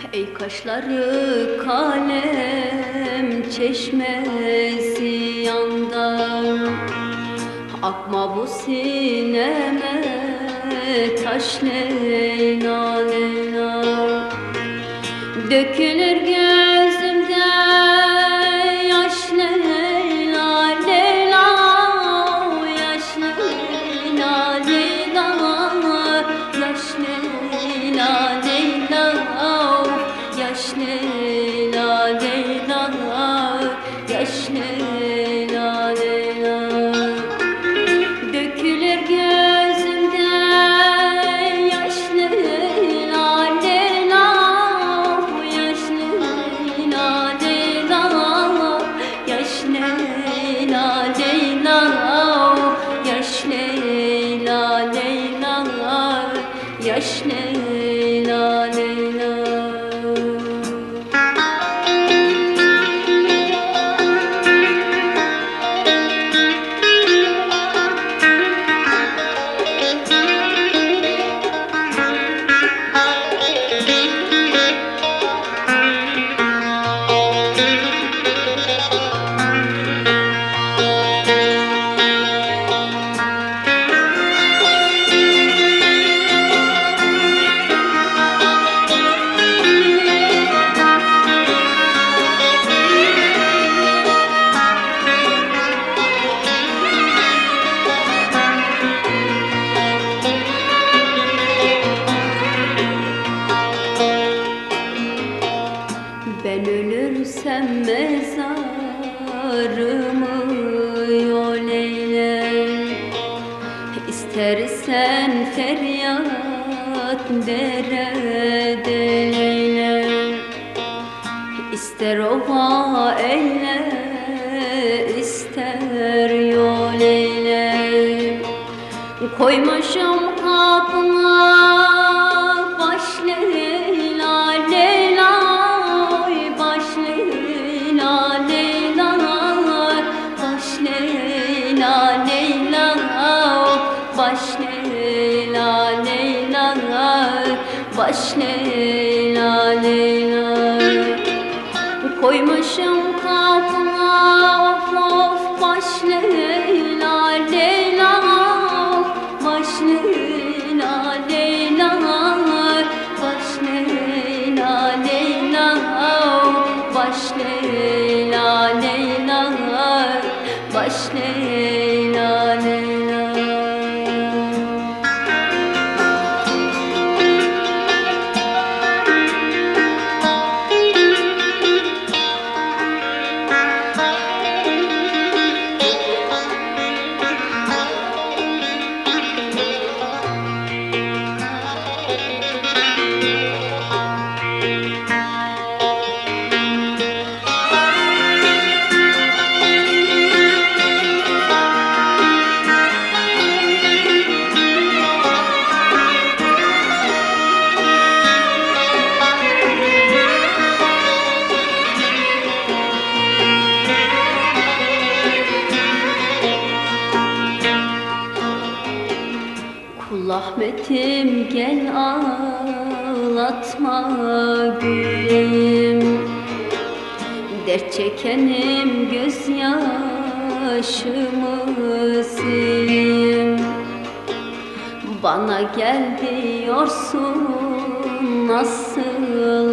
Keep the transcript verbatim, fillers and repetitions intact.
Ey kaşları kalem çeşmesi yandan, akma bu sineme taş Leyla Leyla. Dökülür gözümden yaş Leyla Leyla, yaş Leyla Leyla, yaş Leyla Leyla, yaş Leyla Leyla, yaş Leyla Leyla. Dökülür gözümden yaş Leyla Leyla, yaş Leyla Leyla, yaş Leyla Leyla, yaş Leyla Leyla, yaş Leyla Leyla. Ben ölürsem mezarımı yol eyle, İstersen feryat derede eyle, İster ova eyle, ister yol eyle. Koymuşum kapına baş Leyla Leyla, baş Leyla Leyla, baş Leyla Leyla, baş Leyla Leyla, baş Leyla Leyla. Koymuşum kapına of of baş Leyla Leyla, baş Leyla Leyla, baş Leyla Leyla, baş Leyla Leyla, baş Leyla Leyla. Kul Ahmet'im gel ağlatma gülüm, dert çekenim gözyaşımı sileyim. Bana gel diyorsun nasıl